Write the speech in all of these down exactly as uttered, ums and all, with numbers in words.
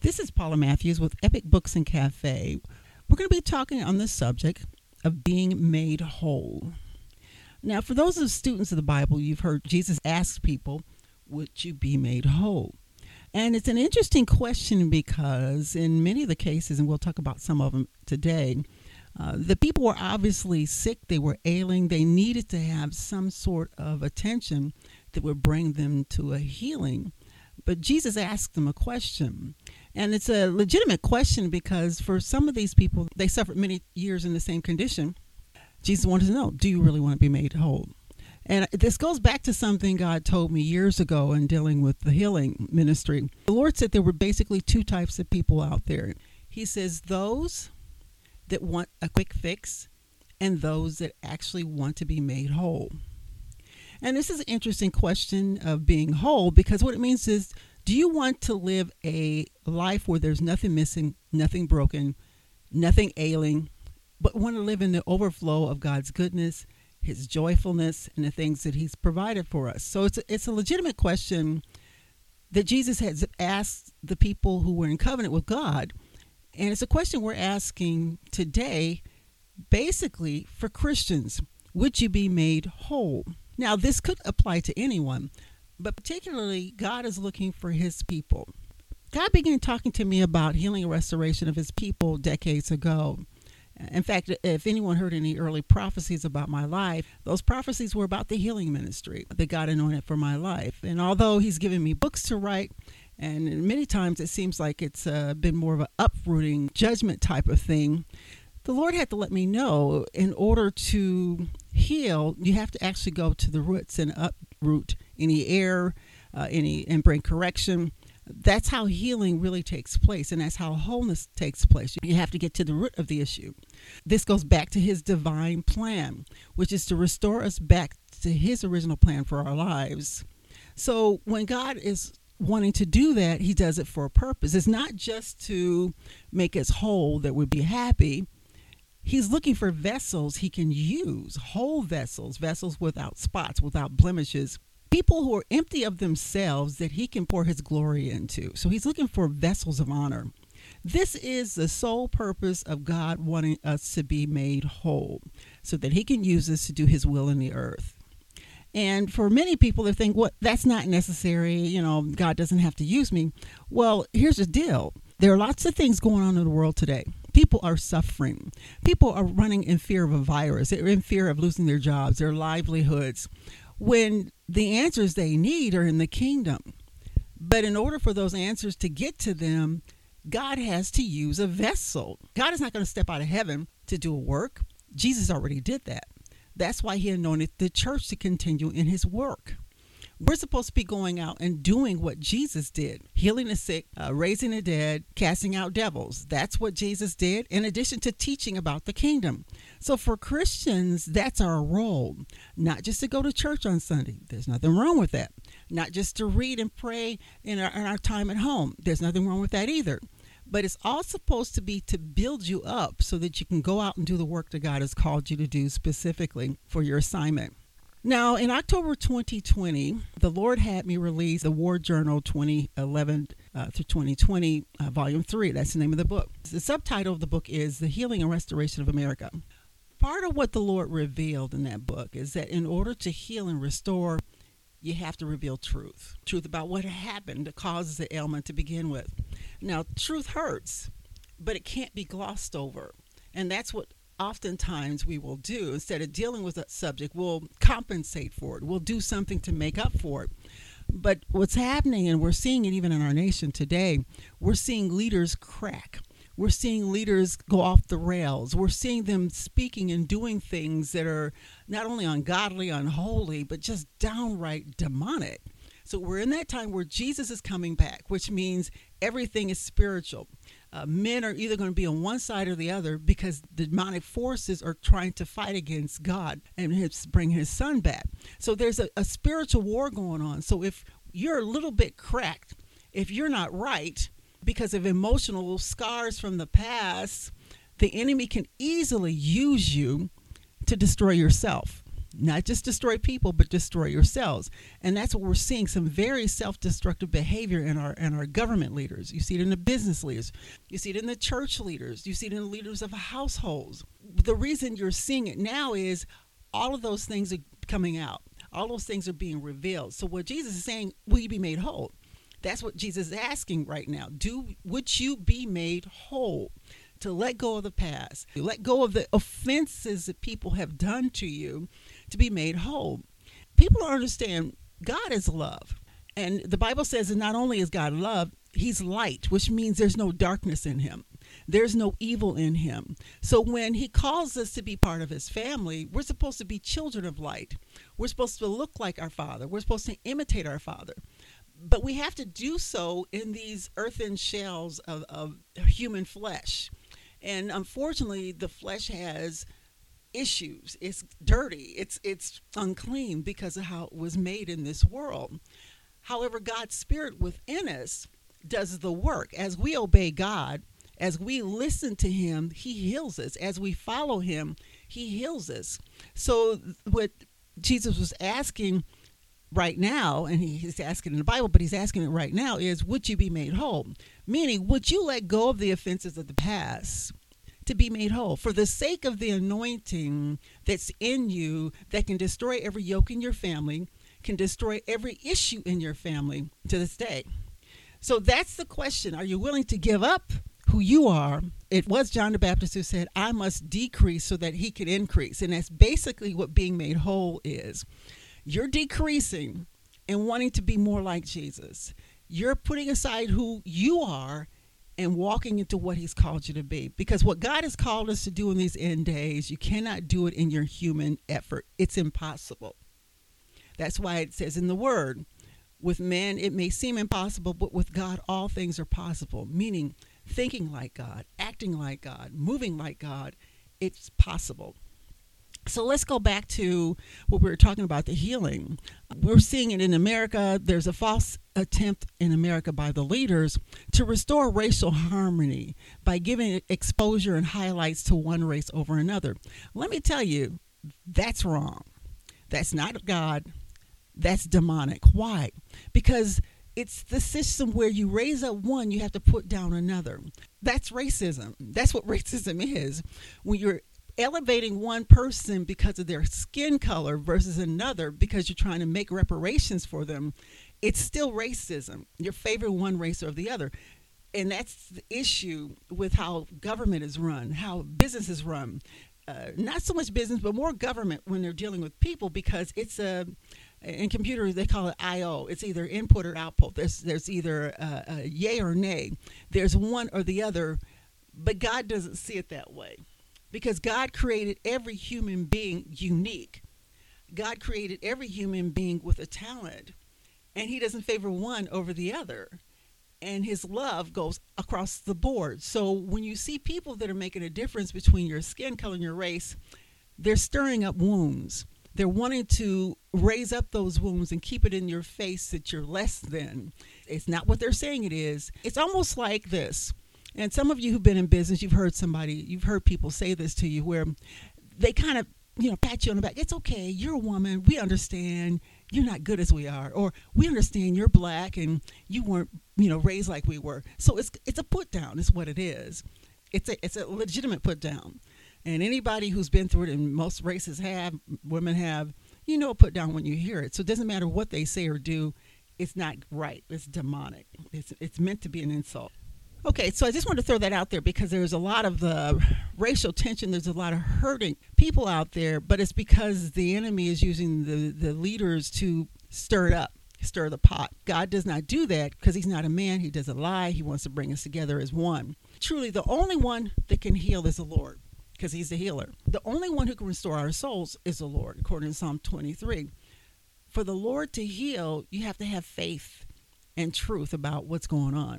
This is Paula Matthews with Epic Books and Cafe. We're going to be talking on the subject of being made whole. Now, for those of students of the Bible, you've heard Jesus ask people, would you be made whole? And it's an interesting question because in many of the cases, and we'll talk about some of them today, uh, the people were obviously sick, they were ailing, they needed to have some sort of attention that would bring them to a healing. But Jesus asked them a question, and it's a legitimate question because for some of these people, they suffered many years in the same condition. Jesus wanted to know, do you really want to be made whole? And this goes back to something God told me years ago in dealing with the healing ministry. The Lord said there were basically two types of people out there. He says those that want a quick fix and those that actually want to be made whole. And this is an interesting question of being whole because what it means is, do you want to live a life where there's nothing missing, nothing broken, nothing ailing, but want to live in the overflow of God's goodness, his joyfulness, and the things that he's provided for us? So it's a, it's a legitimate question that Jesus has asked the people who were in covenant with God. And it's a question we're asking today, basically for Christians. Would you be made whole? Now, this could apply to anyone, but particularly God is looking for his people. God began talking to me about healing and restoration of his people decades ago. In fact, if anyone heard any early prophecies about my life, those prophecies were about the healing ministry that God anointed for my life. And although he's given me books to write, and many times it seems like it's uh, been more of an uprooting judgment type of thing, the Lord had to let me know in order to heal, you have to actually go to the roots and uproot any error, uh, any and bring correction. That's how healing really takes place, and that's how wholeness takes place. You have to get to the root of the issue. This goes back to his divine plan, which is to restore us back to his original plan for our lives. So when God is wanting to do that, he does it for a purpose. It's not just to make us whole that we'd be happy. He's looking for vessels he can use, whole vessels, vessels without spots, without blemishes, people who are empty of themselves that he can pour his glory into. So he's looking for vessels of honor. This is the sole purpose of God wanting us to be made whole so that he can use us to do his will in the earth. And for many people, they think, well, that's not necessary. You know, God doesn't have to use me. Well, here's the deal. There are lots of things going on in the world today. People are suffering. People are running in fear of a virus. They're in fear of losing their jobs, their livelihoods, when the answers they need are in the kingdom. But in order for those answers to get to them, God has to use a vessel. God is not going to step out of heaven to do a work. Jesus already did that. That's why he anointed the church to continue in his work. We're supposed to be going out and doing what Jesus did, healing the sick, uh, raising the dead, casting out devils. That's what Jesus did, in addition to teaching about the kingdom. So for Christians, that's our role, not just to go to church on Sunday. There's nothing wrong with that. Not just to read and pray in our, in our time at home. There's nothing wrong with that either. But it's all supposed to be to build you up so that you can go out and do the work that God has called you to do specifically for your assignment. Now, in October twenty twenty, the Lord had me release the War Journal twenty eleven uh, through twenty twenty, uh, Volume three. That's the name of the book. The subtitle of the book is The Healing and Restoration of America. Part of what the Lord revealed in that book is that in order to heal and restore, you have to reveal truth. Truth about what happened that causes the ailment to begin with. Now, truth hurts, but it can't be glossed over. And that's what oftentimes we will do. Instead of dealing with a subject, we'll compensate for it. We'll do something to make up for it. But what's happening, and we're seeing it even in our nation today, we're seeing leaders crack. We're seeing leaders go off the rails. We're seeing them speaking and doing things that are not only ungodly, unholy, but just downright demonic. So we're in that time where Jesus is coming back, which means everything is spiritual. Uh, men are either going to be on one side or the other because the demonic forces are trying to fight against God and his, bring his son back. So there's a, a spiritual war going on. So if you're a little bit cracked, if you're not right because of emotional scars from the past, the enemy can easily use you to destroy yourself. Not just destroy people, but destroy yourselves. And that's what we're seeing, some very self-destructive behavior in our in our government leaders. You see it in the business leaders. You see it in the church leaders. You see it in the leaders of households. The reason you're seeing it now is all of those things are coming out. All those things are being revealed. So what Jesus is saying, will you be made whole? That's what Jesus is asking right now. Do would you be made whole? To let go of the past, to let go of the offenses that people have done to you, to be made whole. People don't understand God is love. And the Bible says that not only is God love, he's light, which means there's no darkness in him. There's no evil in him. So when he calls us to be part of his family, we're supposed to be children of light. We're supposed to look like our Father. We're supposed to imitate our Father. But we have to do so in these earthen shells of, of human flesh. And unfortunately, the flesh has issues. It's dirty. It's it's unclean because of how it was made in this world. However, God's Spirit within us does the work. As we obey God, as we listen to him, he heals us. As we follow him, he heals us. So what Jesus was asking right now, and he, he's asking in the Bible, but he's asking it right now, is would you be made whole? Meaning, would you let go of the offenses of the past to be made whole for the sake of the anointing that's in you that can destroy every yoke in your family, can destroy every issue in your family to this day? So that's the question. Are you willing to give up who you are? It was John the Baptist who said, I must decrease so that he can increase. And that's basically what being made whole is. You're decreasing and wanting to be more like Jesus. You're putting aside who you are and walking into what he's called you to be. Because what God has called us to do in these end days, you cannot do it in your human effort. It's impossible. That's why it says in the word, with men it may seem impossible, but with God all things are possible. Meaning thinking like God, acting like God, moving like God, it's possible. So let's go back to what we were talking about, the healing. We're seeing it in America. There's a false attempt in America by the leaders to restore racial harmony by giving exposure and highlights to one race over another. Let me tell you, that's wrong. That's not God. That's demonic. Why? Because it's the system where you raise up one, you have to put down another. That's racism. That's what racism is. When you're elevating one person because of their skin color versus another because you're trying to make reparations for them, it's still racism. You're favoring one race or the other. And that's the issue with how government is run, how business is run. Uh, not so much business, but more government when they're dealing with people, because it's a, in computers, they call it I O. It's either input or output. There's, there's either a, a yay or nay. There's one or the other, but God doesn't see it that way. Because God created every human being unique. God created every human being with a talent. And he doesn't favor one over the other. And his love goes across the board. So when you see people that are making a difference between your skin color and your race, they're stirring up wounds. They're wanting to raise up those wounds and keep it in your face that you're less than. It's not what they're saying it is. It's almost like this. And some of you who've been in business, you've heard somebody, you've heard people say this to you where they kind of, you know, pat you on the back. It's okay. You're a woman. We understand you're not good as we are. Or we understand you're black and you weren't, you know, raised like we were. So it's it's a put down is what it is. It's a, it's a legitimate put down. And anybody who's been through it, and most races have, women have, you know, put down when you hear it. So it doesn't matter what they say or do. It's not right. It's demonic. It's it's meant to be an insult. Okay, so I just want to throw that out there because there's a lot of uh, racial tension. There's a lot of hurting people out there, but it's because the enemy is using the, the leaders to stir it up, stir the pot. God does not do that because he's not a man. He doesn't lie. He wants to bring us together as one. Truly, the only one that can heal is the Lord because he's the healer. The only one who can restore our souls is the Lord, according to Psalm twenty-three. For the Lord to heal, you have to have faith and truth about what's going on.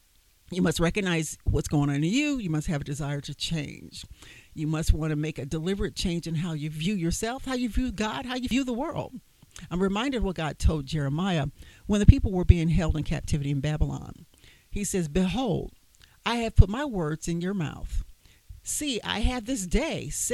You must recognize what's going on in you. You must have a desire to change. You must want to make a deliberate change in how you view yourself, how you view God, how you view the world. I'm reminded of what God told Jeremiah when the people were being held in captivity in Babylon. He says, behold, I have put my words in your mouth. See, I have this day set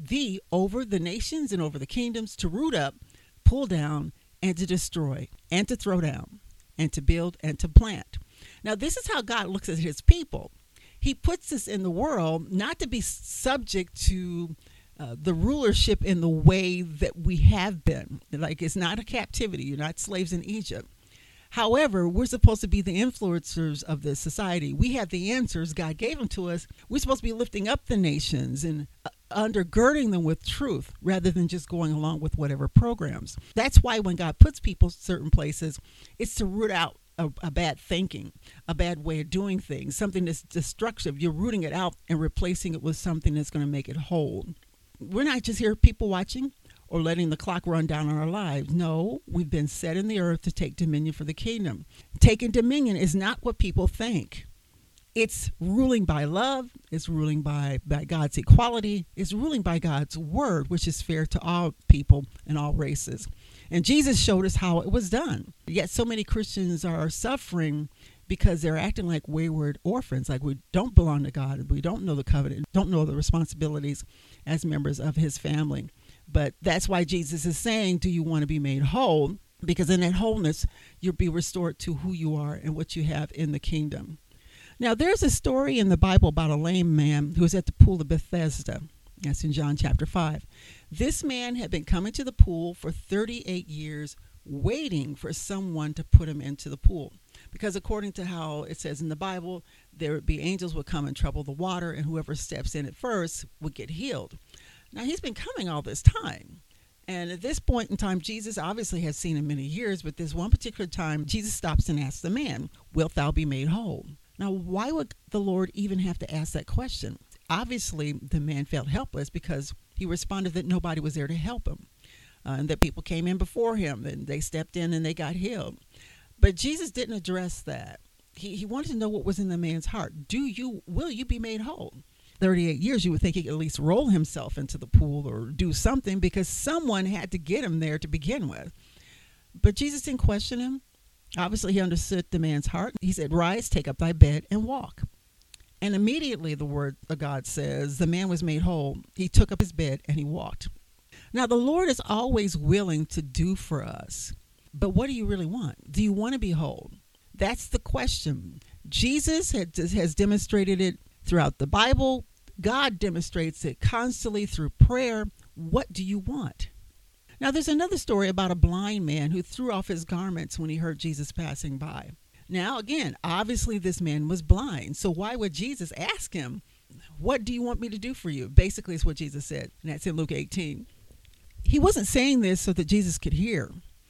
thee over the nations and over the kingdoms, to root up, pull down, and to destroy, and to throw down, and to build and to plant. Now, this is how God looks at his people. He puts us in the world not to be subject to uh, the rulership in the way that we have been. Like, it's not a captivity. You're not slaves in Egypt. However, we're supposed to be the influencers of this society. We have the answers. God gave them to us. We're supposed to be lifting up the nations and uh, undergirding them with truth rather than just going along with whatever programs. That's why when God puts people in certain places, it's to root out a, a bad thinking, a bad way of doing things, something that's destructive. You're rooting it out and replacing it with something that's going to make it whole. We're not just here people watching or letting the clock run down on our lives. No, we've been set in the earth to take dominion for the kingdom. Taking dominion is not what people think. It's ruling by love. It's ruling by, by God's equality. It's ruling by God's word, which is fair to all people and all races. And Jesus showed us how it was done. Yet so many Christians are suffering because they're acting like wayward orphans, like we don't belong to God. We don't know the covenant, don't know the responsibilities as members of his family. But that's why Jesus is saying, do you want to be made whole? Because in that wholeness, you'll be restored to who you are and what you have in the kingdom. Now, there's a story in the Bible about a lame man who was at the pool of Bethesda. That's in John chapter five. This man had been coming to the pool for thirty-eight years, waiting for someone to put him into the pool. Because according to how it says in the Bible, there would be angels would come and trouble the water, and whoever steps in it first would get healed. Now, he's been coming all this time. And at this point in time, Jesus obviously has seen him many years, but this one particular time, Jesus stops and asks the man, wilt thou be made whole? Now, why would the Lord even have to ask that question? Obviously, the man felt helpless because he responded that nobody was there to help him, uh, and that people came in before him, and they stepped in and they got healed. But Jesus didn't address that. He, he wanted to know what was in the man's heart. Do you, will you be made whole? thirty-eight years, you would think he could at least roll himself into the pool or do something because someone had to get him there to begin with. But Jesus didn't question him. Obviously, he understood the man's heart. He said, rise, take up thy bed, and walk. And immediately, the word of God says, the man was made whole. He took up his bed and he walked. Now, the Lord is always willing to do for us. But what do you really want? Do you want to be whole? That's the question. Jesus had, has demonstrated it throughout the Bible. God demonstrates it constantly through prayer. What do you want? Now, there's another story about a blind man who threw off his garments when he heard Jesus passing by. Now, again, obviously this man was blind. So why would Jesus ask him, what do you want me to do for you? Basically, it's what Jesus said. And that's in Luke eighteen. He wasn't saying this so that Jesus could hear.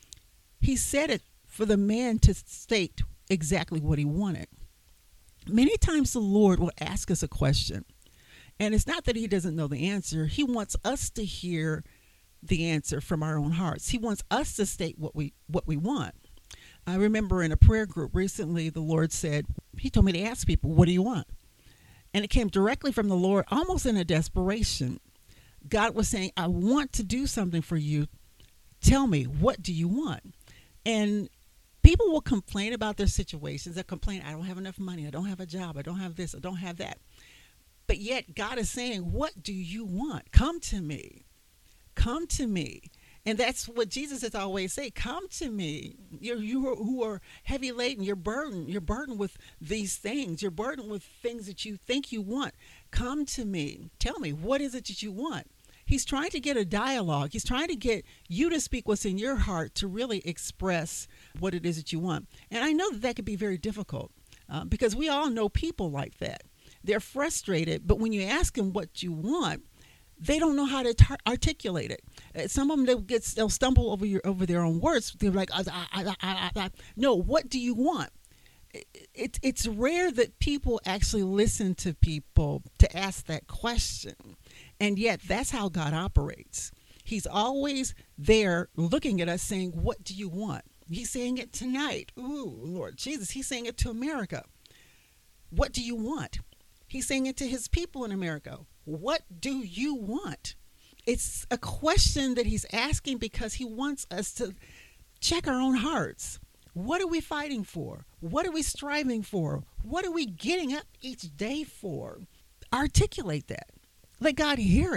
He said it for the man to state exactly what he wanted. Many times the Lord will ask us a question. And it's not that he doesn't know the answer. He wants us to hear the answer from our own hearts. He wants us to state what we what we want. I remember in a prayer group recently, the Lord said, he told me to ask people, what do you want? And it came directly from the Lord, almost in a desperation. God was saying, I want to do something for you. Tell me, what do you want? And people will complain about their situations. They'll complain, I don't have enough money. I don't have a job. I don't have this. I don't have that. But yet God is saying, what do you want? Come to me. Come to me. And that's what Jesus has always said. Come to me. You're, you are, who are heavy laden. You're burdened. You're burdened with these things. You're burdened with things that you think you want. Come to me. Tell me, what is it that you want? He's trying to get a dialogue. He's trying to get you to speak what's in your heart to really express what it is that you want. And I know that that could be very difficult uh, because we all know people like that. They're frustrated, but when you ask them what you want, they don't know how to tar- articulate it. Uh, some of them they'll get they'll stumble over your over their own words. They're like, I, I, I, I, I. No, what do you want? It, it, it's rare that people actually listen to people to ask that question, and yet that's how God operates. He's always there looking at us saying, what do you want? He's saying it tonight. Ooh, Lord Jesus, he's saying it to America. What do you want? He's saying it to his people in America. What do you want? It's a question that he's asking because he wants us to check our own hearts. What are we fighting for? What are we striving for? What are we getting up each day for? Articulate that. Let God hear it.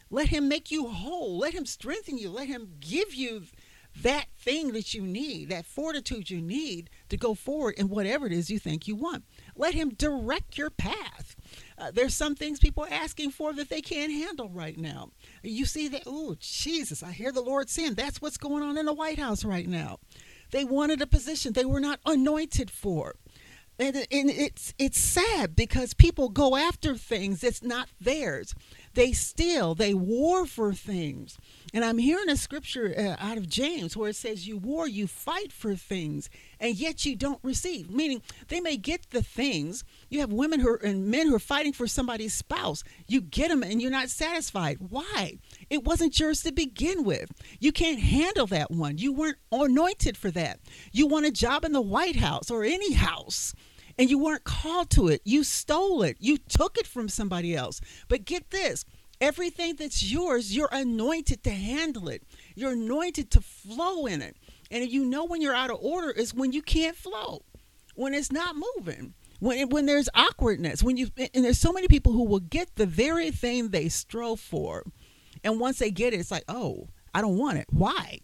Let him make you whole. Let him strengthen you. Let him give you that thing that you need, that fortitude you need to go forward in whatever it is you think you want. Let him direct your path. Uh, there's some things people are asking for that they can't handle right now. You see that, oh, Jesus, I hear the Lord saying that's what's going on in the White House right now. They wanted a position they were not anointed for. And, and it's it's sad because people go after things that's not theirs. They steal, they war for things. And I'm hearing a scripture uh, out of James where it says you war, you fight for things, and yet you don't receive. Meaning they may get the things. You have women who are, and men who are fighting for somebody's spouse. You get them and you're not satisfied. Why? It wasn't yours to begin with. You can't handle that one. You weren't anointed for that. You want a job in the White House or any house, and you weren't called to it. You stole it. You took it from somebody else. But get this, everything that's yours, you're anointed to handle it. You're anointed to flow in it. And you know when you're out of order is when you can't flow, when it's not moving, when when there's awkwardness, when you and there's so many people who will get the very thing they strove for. And once they get it, it's like, oh, I don't want it. Why?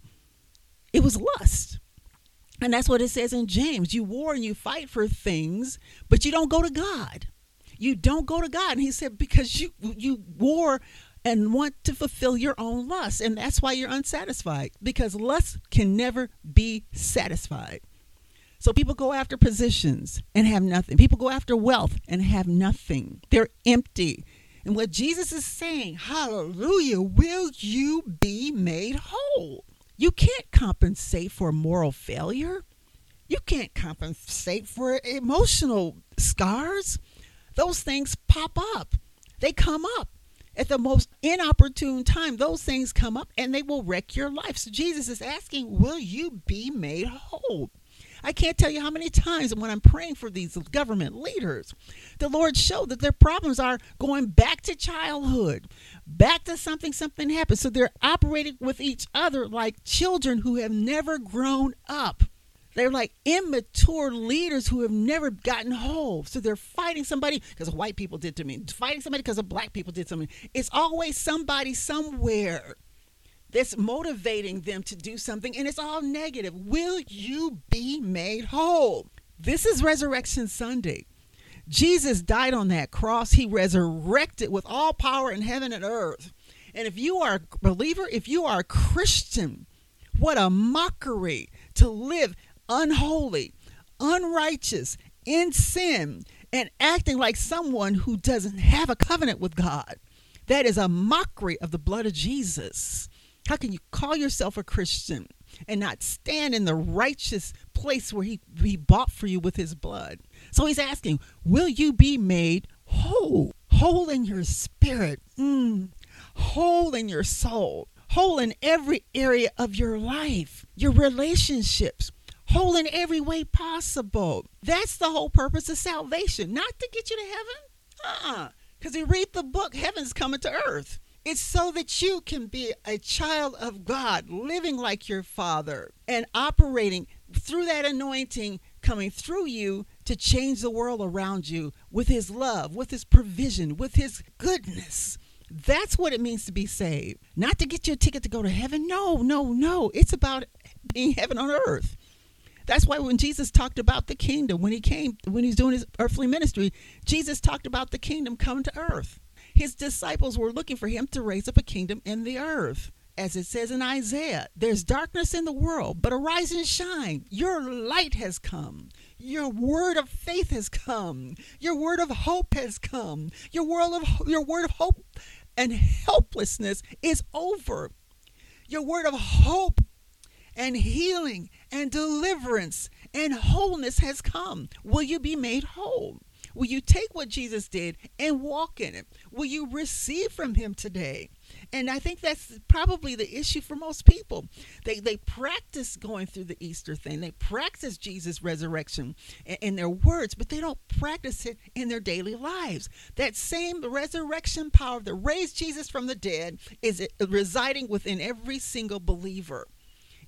It was lust. And that's what it says in James. You war and you fight for things, but you don't go to God. You don't go to God. And he said, because you you war and want to fulfill your own lust. And that's why you're unsatisfied, because lust can never be satisfied. So people go after positions and have nothing. People go after wealth and have nothing. They're empty. And what Jesus is saying, hallelujah, will you be made whole? You can't compensate for moral failure. You can't compensate for emotional scars. Those things pop up. They come up at the most inopportune time. Those things come up and they will wreck your life. So Jesus is asking, will you be made whole? I can't tell you how many times when I'm praying for these government leaders, the Lord showed that their problems are going back to childhood, back to something, something happened. So they're operating with each other like children who have never grown up. They're like immature leaders who have never gotten whole. So they're fighting somebody because white people did to me, fighting somebody because of black people did something. It's always somebody somewhere that's motivating them to do something, and it's all negative. Will you be made whole? This is Resurrection Sunday. Jesus died on that cross. He resurrected with all power in heaven and earth. And if you are a believer, if you are a Christian, what a mockery to live unholy, unrighteous, in sin, and acting like someone who doesn't have a covenant with God. That is a mockery of the blood of Jesus. How can you call yourself a Christian and not stand in the righteous place where he, he bought for you with his blood? So he's asking, will you be made whole? Whole in your spirit, mm, whole in your soul, whole in every area of your life, your relationships, whole in every way possible. That's the whole purpose of salvation, not to get you to heaven. Uh-uh. Because you read the book, heaven's coming to earth. It's so that you can be a child of God, living like your Father and operating through that anointing coming through you to change the world around you with his love, with his provision, with his goodness. That's what it means to be saved. Not to get you a ticket to go to heaven. No, no, no. It's about being heaven on earth. That's why when Jesus talked about the kingdom, when he came, when he was doing his earthly ministry, Jesus talked about the kingdom coming to earth. His disciples were looking for him to raise up a kingdom in the earth. As it says in Isaiah, there's darkness in the world, but arise and shine. Your light has come. Your word of faith has come. Your word of hope has come. Your word of, your word of hope and helplessness is over. Your word of hope and healing and deliverance and wholeness has come. Will you be made whole? Will you take what Jesus did and walk in it? Will you receive from him today? And I think that's probably the issue for most people. They they practice going through the Easter thing. They practice Jesus' resurrection in, in their words, but they don't practice it in their daily lives. That same resurrection power that raised Jesus from the dead is residing within every single believer.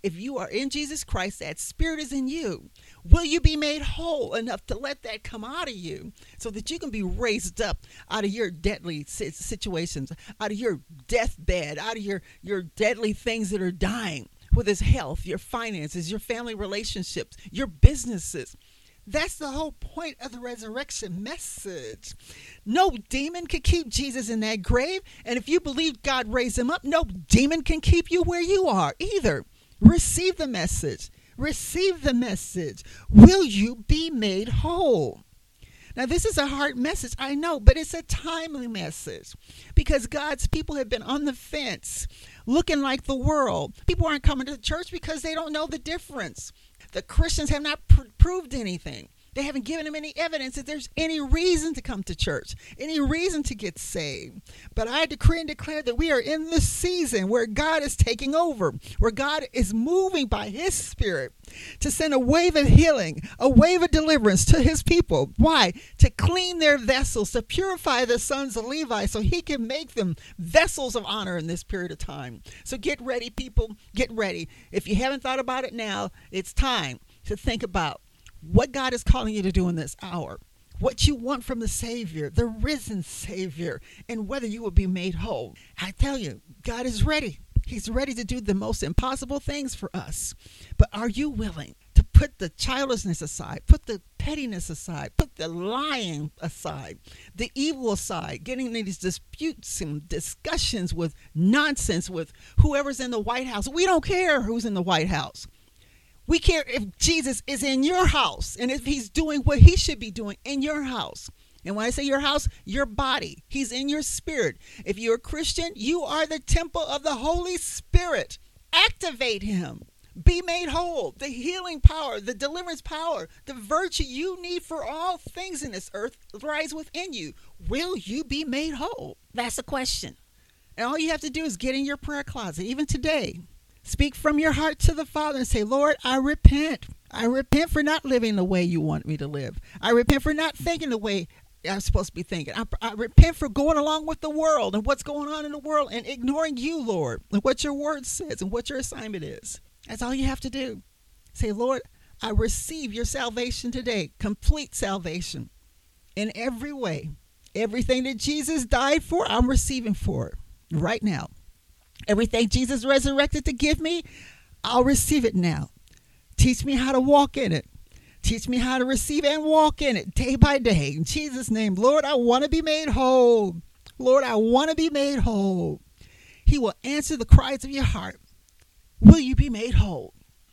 If you are in Jesus Christ, that spirit is in you. Will you be made whole enough to let that come out of you so that you can be raised up out of your deadly situations, out of your deathbed, out of your, your deadly things that are dying, whether it's health, your finances, your family relationships, your businesses? That's the whole point of the resurrection message. No demon can keep Jesus in that grave. And if you believe God raised him up, no demon can keep you where you are either. Receive the message. Receive the message. Will you be made whole? Now, this is a hard message, I know, but it's a timely message because God's people have been on the fence, looking like the world. People aren't coming to church because they don't know the difference. The Christians have not pr- proved anything. They haven't given them any evidence that there's any reason to come to church, any reason to get saved. But I decree and declare that we are in the season where God is taking over, where God is moving by his spirit to send a wave of healing, a wave of deliverance to his people. Why? To clean their vessels, to purify the sons of Levi so he can make them vessels of honor in this period of time. So get ready, people. Get ready. If you haven't thought about it now, it's time to think about what God is calling you to do in this hour, what you want from the Savior, the risen Savior, and whether you will be made whole. I tell you, God is ready. He's ready to do the most impossible things for us. But are you willing to put the childishness aside, put the pettiness aside, put the lying aside, the evil aside, getting into these disputes and discussions with nonsense with whoever's in the White House? We don't care who's in the White House. We care if Jesus is in your house and if he's doing what he should be doing in your house. And when I say your house, your body, he's in your spirit. If you're a Christian, you are the temple of the Holy Spirit. Activate him. Be made whole. The healing power, the deliverance power, the virtue you need for all things in this earth lies within you. Will you be made whole? That's the question. And all you have to do is get in your prayer closet, even today. Speak from your heart to the Father and say, Lord, I repent. I repent for not living the way you want me to live. I repent for not thinking the way I'm supposed to be thinking. I, I repent for going along with the world and what's going on in the world and ignoring you, Lord, and what your word says and what your assignment is. That's all you have to do. Say, Lord, I receive your salvation today, complete salvation in every way. Everything that Jesus died for, I'm receiving for it right now. Everything Jesus resurrected to give me, I'll receive it now. Teach me how to walk in it. Teach me how to receive and walk in it day by day. In Jesus' name, Lord, I want to be made whole. Lord, I want to be made whole. He will answer the cries of your heart. Will you be made whole?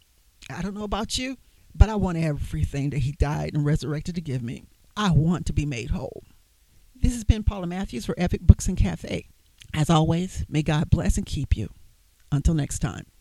I don't know about you, but I want everything that he died and resurrected to give me. I want to be made whole. This has been Paula Matthews for Epic Books and Cafe. As always, may God bless and keep you. Until next time.